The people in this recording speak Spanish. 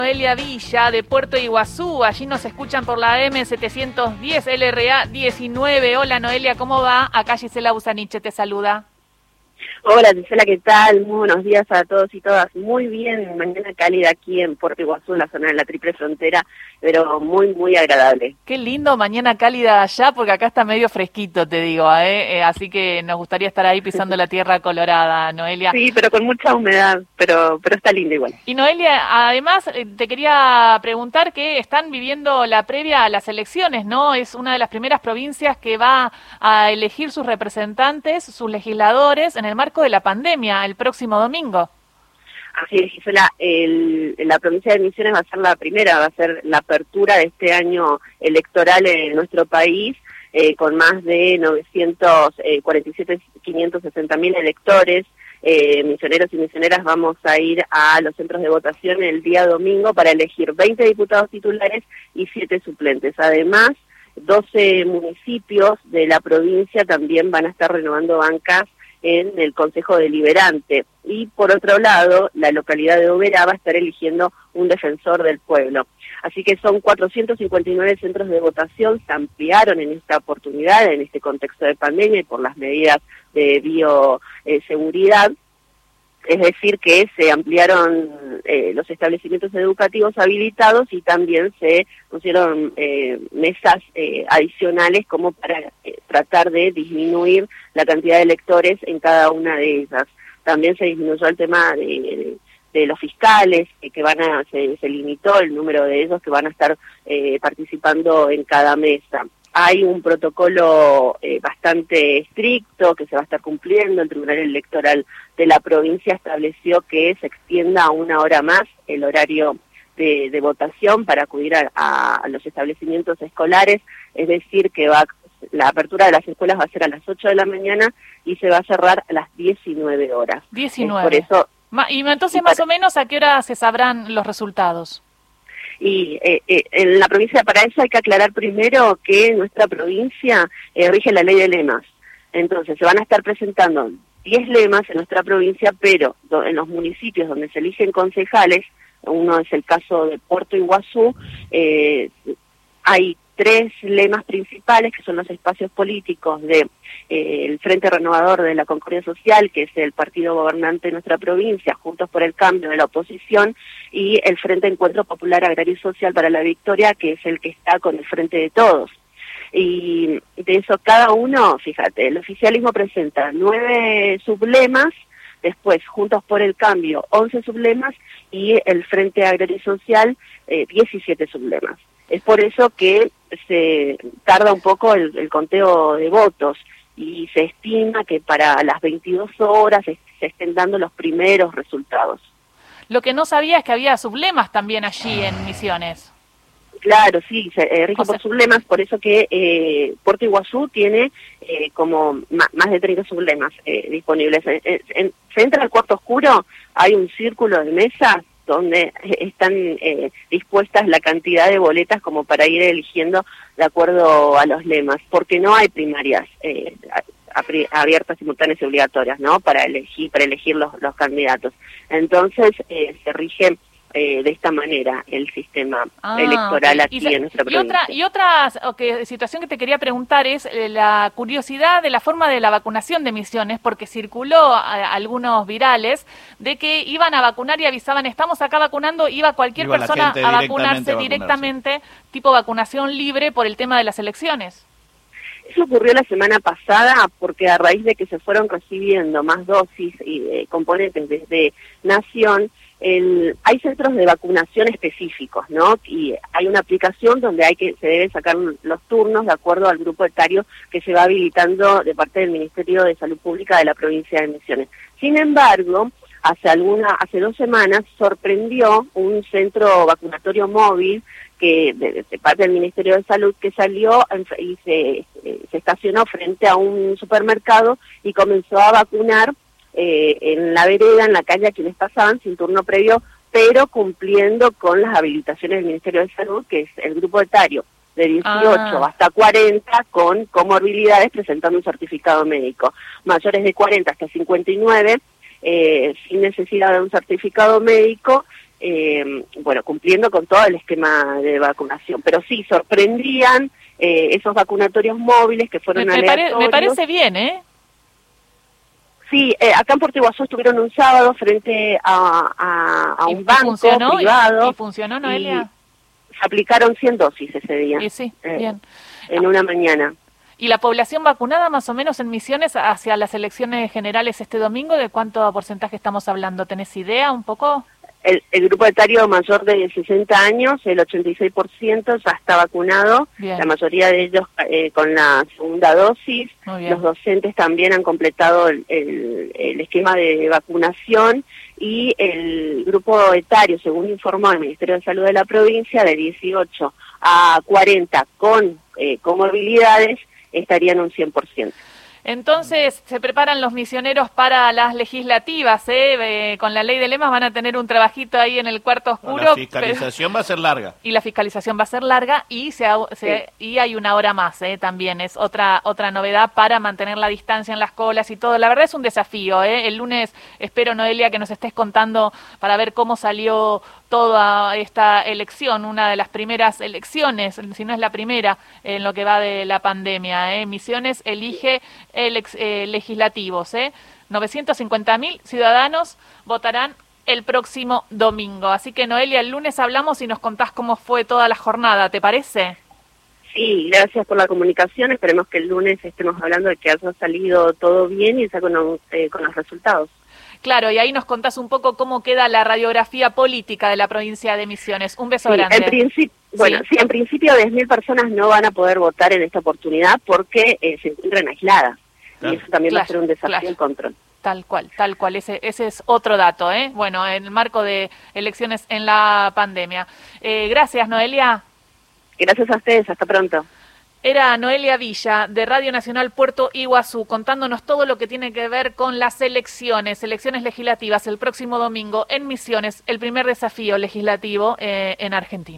Noelia Villa de Puerto Iguazú, allí nos escuchan por la M710 LRA 19. Hola Noelia, ¿cómo va? Acá Gisela Busaniche te saluda. Hola Gisela, ¿qué tal? Muy buenos días a todos y todas. Muy bien, mañana cálida aquí en Puerto Iguazú, en la zona de la Triple Frontera, pero muy agradable. Qué lindo, mañana cálida allá, porque acá está medio fresquito, te digo, así que nos gustaría estar ahí pisando la tierra colorada, Noelia. Sí, pero con mucha humedad, pero está lindo igual. Y Noelia, además te quería preguntar que están viviendo la previa a las elecciones, ¿no? Es una de las primeras provincias que va a elegir sus representantes, sus legisladores, en el marco de la pandemia, el próximo domingo. Así es, Gisela, la provincia de Misiones va a ser la primera, va a ser la apertura de este año electoral en nuestro país, con más de 560.000 electores. Misioneros y misioneras vamos a ir a los centros de votación el día domingo para elegir 20 diputados titulares y 7 suplentes. Además, 12 municipios de la provincia también van a estar renovando bancas en el Consejo Deliberante. Y por otro lado, la localidad de Oberá va a estar eligiendo un defensor del pueblo. Así que son 459 centros de votación, se ampliaron en esta oportunidad, en este contexto de pandemia y por las medidas de bioseguridad. Es decir, que se ampliaron los establecimientos educativos habilitados y también se pusieron mesas adicionales como para tratar de disminuir la cantidad de electores en cada una de ellas. También se disminuyó el tema de los fiscales, se limitó el número de ellos que van a estar participando en cada mesa. Hay un protocolo bastante estricto que se va a estar cumpliendo. El Tribunal Electoral de la provincia estableció que se extienda a 1 hora más el horario de votación para acudir a los establecimientos escolares, es decir, que la apertura de las escuelas va a ser a las 8 de la mañana y se va a cerrar a las 19 horas. 19. Por eso, y entonces, más o menos, ¿a qué hora se sabrán los resultados? Y en la provincia, para eso hay que aclarar primero que nuestra provincia rige la ley de lemas. Entonces se van a estar presentando 10 lemas en nuestra provincia, pero en los municipios donde se eligen concejales, uno es el caso de Puerto Iguazú, hay 3 lemas principales que son los espacios políticos de el Frente Renovador de la Concordia Social, que es el partido gobernante de nuestra provincia, Juntos por el Cambio de la oposición, y el Frente Encuentro Popular Agrario y Social para la Victoria, que es el que está con el Frente de Todos. Y de eso cada uno, fíjate, el oficialismo presenta 9 sublemas, después Juntos por el Cambio 11 sublemas y el Frente Agrario y Social 17 sublemas. Es por eso que se tarda un poco el conteo de votos y se estima que para las 22 horas se estén dando los primeros resultados. Lo que no sabía es que había sublemas también allí en Misiones. Claro, sí, se rige por sublemas, por eso que Puerto Iguazú tiene como más de 30 sublemas disponibles. Se entra al cuarto oscuro, hay un círculo de mesas donde están dispuestas la cantidad de boletas como para ir eligiendo de acuerdo a los lemas, porque no hay primarias abiertas, simultáneas y obligatorias, ¿no? Para elegir los candidatos. Entonces se rige de esta manera el sistema electoral aquí en nuestra provincia. Y otra situación que te quería preguntar es la curiosidad de la forma de la vacunación de Misiones, porque circuló algunos virales de que iban a vacunar y avisaban, estamos acá vacunando, iba cualquier persona a vacunarse directamente, tipo vacunación libre por el tema de las elecciones. Eso ocurrió la semana pasada porque a raíz de que se fueron recibiendo más dosis y componentes desde Nación, hay centros de vacunación específicos, ¿no? Y hay una aplicación donde se deben sacar los turnos de acuerdo al grupo etario que se va habilitando de parte del Ministerio de Salud Pública de la provincia de Misiones. Sin embargo, hace 2 semanas sorprendió un centro vacunatorio móvil que de parte del Ministerio de Salud que salió y se estacionó frente a un supermercado y comenzó a vacunar en la vereda, en la calle a quienes pasaban sin turno previo, pero cumpliendo con las habilitaciones del Ministerio de Salud, que es el grupo etario de 18 hasta 40 con comorbilidades presentando un certificado médico. Mayores de 40 hasta 59 sin necesidad de un certificado médico bueno, cumpliendo con todo el esquema de vacunación. Pero sí, sorprendían esos vacunatorios móviles que fueron aleatorios. Me parece bien, ¿eh? Sí, acá en Puerto Iguazú estuvieron un sábado frente a un banco privado. ¿Y funcionó, Noelia? Se aplicaron 100 dosis ese día. Sí, bien. En una mañana. ¿Y la población vacunada más o menos en Misiones hacia las elecciones generales este domingo? ¿De cuánto porcentaje estamos hablando? ¿Tenés idea un poco? El grupo etario mayor de 60 años, el 86% ya está vacunado, bien. La mayoría de ellos con la segunda dosis. Los docentes también han completado el esquema de vacunación y el grupo etario, según informó el Ministerio de Salud de la provincia, de 18 a 40 con comorbilidades, estarían un 100%. Entonces, se preparan los misioneros para las legislativas, con la ley de lemas van a tener un trabajito ahí en el cuarto oscuro. La fiscalización va a ser larga. Y la fiscalización va a ser larga y y hay una hora más, también es otra novedad para mantener la distancia en las colas y todo. La verdad es un desafío, El lunes espero, Noelia, que nos estés contando para ver cómo salió toda esta elección, una de las primeras elecciones, si no es la primera, en lo que va de la pandemia. Misiones elige legislativos. 950.000 ciudadanos votarán el próximo domingo. Así que, Noelia, el lunes hablamos y nos contás cómo fue toda la jornada, ¿te parece? Sí, gracias por la comunicación. Esperemos que el lunes estemos hablando de que haya salido todo bien y ya con los resultados. Claro, y ahí nos contás un poco cómo queda la radiografía política de la provincia de Misiones. Un beso grande. En principio 10.000 personas no van a poder votar en esta oportunidad porque se encuentran aisladas. Claro. Y eso también va a ser un desafío el control. Tal cual. Ese es otro dato, Bueno, en el marco de elecciones en la pandemia. Gracias, Noelia. Gracias a ustedes, hasta pronto. Era Noelia Villa, de Radio Nacional Puerto Iguazú, contándonos todo lo que tiene que ver con las elecciones legislativas el próximo domingo en Misiones, el primer desafío legislativo en Argentina.